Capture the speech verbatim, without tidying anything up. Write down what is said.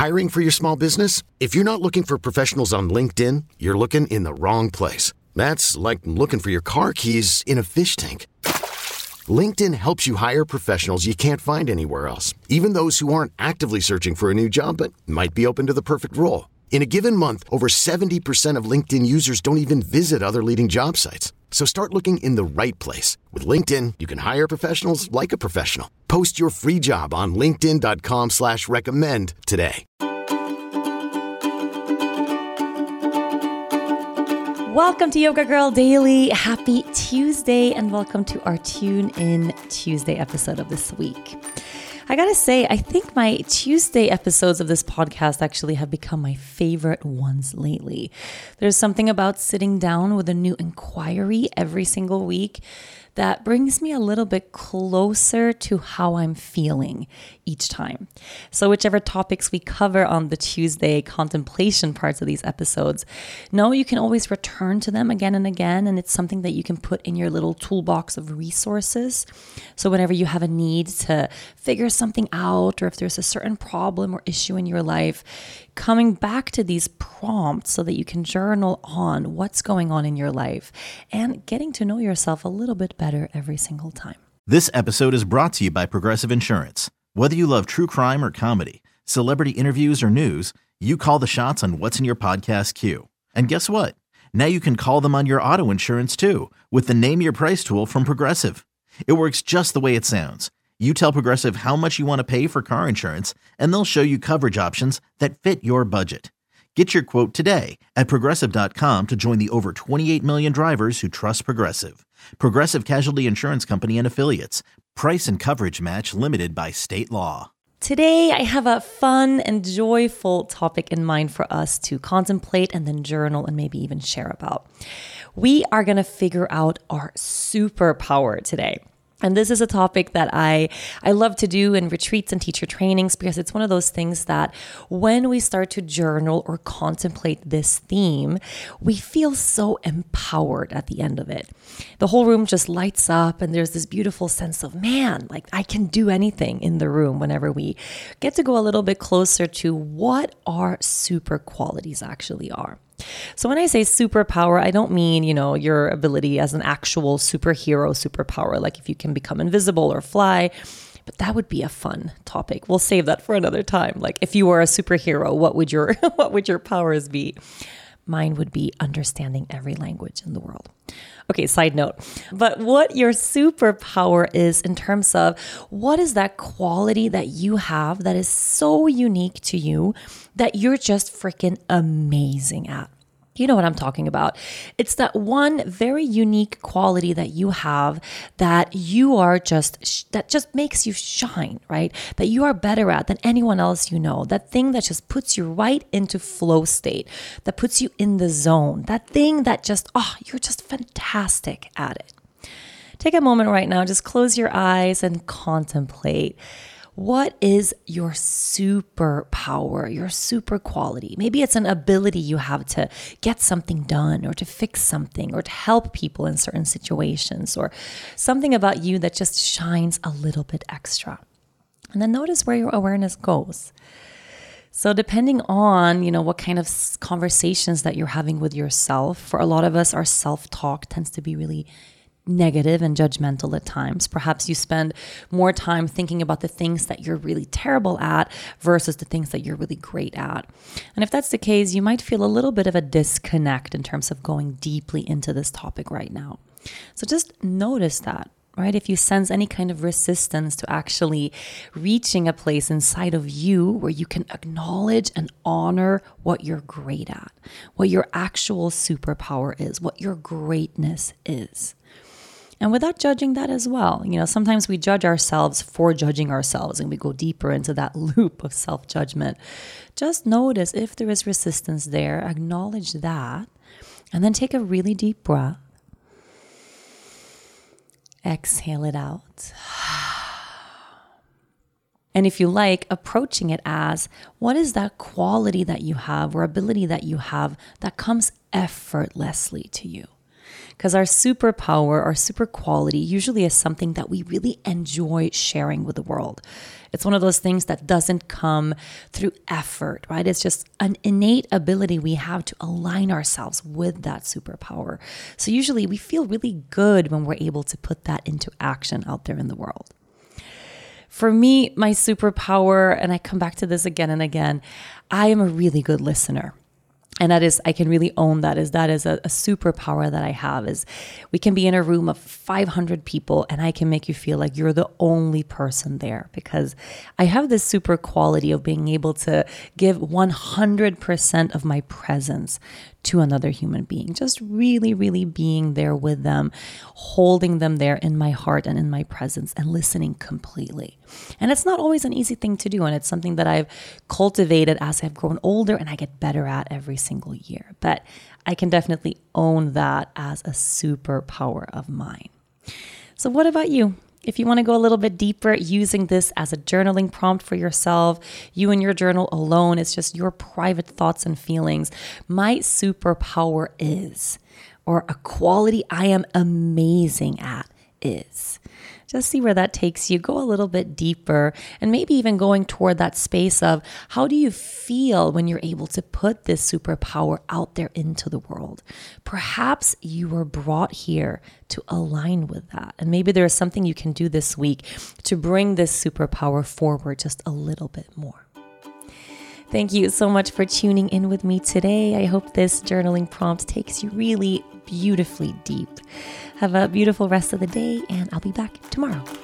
Hiring for your small business? If you're not looking for professionals on LinkedIn, you're looking in the wrong place. That's like looking for your car keys in a fish tank. LinkedIn helps you hire professionals you can't find anywhere else, even those who aren't actively searching for a new job but might be open to the perfect role. In a given month, over seventy percent of LinkedIn users don't even visit other leading job sites. So start looking in the right place. With LinkedIn, you can hire professionals like a professional. Post your free job on linkedin.com slash recommend today. Welcome to Yoga Girl Daily. Happy Tuesday and welcome to our Tune In Tuesday episode of this week. I gotta say, I think my Tuesday episodes of this podcast actually have become my favorite ones lately. There's something about sitting down with a new inquiry every single week that brings me a little bit closer to how I'm feeling each time. So whichever topics we cover on the Tuesday contemplation parts of these episodes, know you can always return to them again and again, and it's something that you can put in your little toolbox of resources. So whenever you have a need to figure something out, or if there's a certain problem or issue in your life, coming back to these prompts so that you can journal on what's going on in your life and getting to know yourself a little bit better every single time. This episode is brought to you by Progressive Insurance. Whether you love true crime or comedy, celebrity interviews or news, you call the shots on what's in your podcast queue. And guess what? Now you can call them on your auto insurance too with the Name Your Price tool from Progressive. It works just the way it sounds. You tell Progressive how much you want to pay for car insurance, and they'll show you coverage options that fit your budget. Get your quote today at progressive dot com to join the over twenty-eight million drivers who trust Progressive. Progressive Casualty Insurance Company and Affiliates. Price and coverage match limited by state law. Today, I have a fun and joyful topic in mind for us to contemplate and then journal and maybe even share about. We are going to figure out our superpower today. And this is a topic that I, I love to do in retreats and teacher trainings because it's one of those things that when we start to journal or contemplate this theme, we feel so empowered at the end of it. The whole room just lights up and there's this beautiful sense of, man, like I can do anything in the room whenever we get to go a little bit closer to what our super qualities actually are. So when I say superpower, I don't mean, you know, your ability as an actual superhero superpower, like if you can become invisible or fly, but that would be a fun topic. We'll save that for another time. Like if you were a superhero, what would your what would your powers be? Mine would be understanding every language in the world. Okay, side note. But what your superpower is in terms of what is that quality that you have that is so unique to you that you're just freaking amazing at. You know what I'm talking about. It's that one very unique quality that you have that you are just, that just makes you shine, right? That you are better at than anyone else you know. That thing that just puts you right into flow state, that puts you in the zone. That thing that just, oh, you're just fantastic at it. Take a moment right now, just close your eyes and contemplate. What is your superpower, your super quality? Maybe it's an ability you have to get something done or to fix something or to help people in certain situations or something about you that just shines a little bit extra. And then notice where your awareness goes. So depending on, you know, what kind of conversations that you're having with yourself, for a lot of us, our self-talk tends to be really negative and judgmental at times. Perhaps you spend more time thinking about the things that you're really terrible at versus the things that you're really great at. And if that's the case, you might feel a little bit of a disconnect in terms of going deeply into this topic right now. So just notice that, right? If you sense any kind of resistance to actually reaching a place inside of you where you can acknowledge and honor what you're great at, what your actual superpower is, what your greatness is. And without judging that as well. You know, sometimes we judge ourselves for judging ourselves and we go deeper into that loop of self-judgment. Just notice if there is resistance there, acknowledge that, and then take a really deep breath. Exhale it out. And if you like, approaching it as, what is that quality that you have or ability that you have that comes effortlessly to you? Because our superpower, our super quality usually is something that we really enjoy sharing with the world. It's one of those things that doesn't come through effort, right? It's just an innate ability we have to align ourselves with that superpower. So usually we feel really good when we're able to put that into action out there in the world. For me, my superpower, and I come back to this again and again, I am a really good listener. And that is, I can really own that, is that is a, a superpower that I have, is we can be in a room of five hundred people and I can make you feel like you're the only person there, because I have this super quality of being able to give one hundred percent of my presence to another human being, just really, really being there with them, holding them there in my heart and in my presence and listening completely. And it's not always an easy thing to do. And it's something that I've cultivated as I've grown older and I get better at every single year. But I can definitely own that as a superpower of mine. So what about you? If you want to go a little bit deeper using this as a journaling prompt for yourself, you and your journal alone, it's just your private thoughts and feelings. My superpower is, or a quality I am amazing at is. Just see where that takes you. Go a little bit deeper and maybe even going toward that space of how do you feel when you're able to put this superpower out there into the world? Perhaps you were brought here to align with that. And maybe there is something you can do this week to bring this superpower forward just a little bit more. Thank you so much for tuning in with me today. I hope this journaling prompt takes you really beautifully deep. Have a beautiful rest of the day, and I'll be back tomorrow.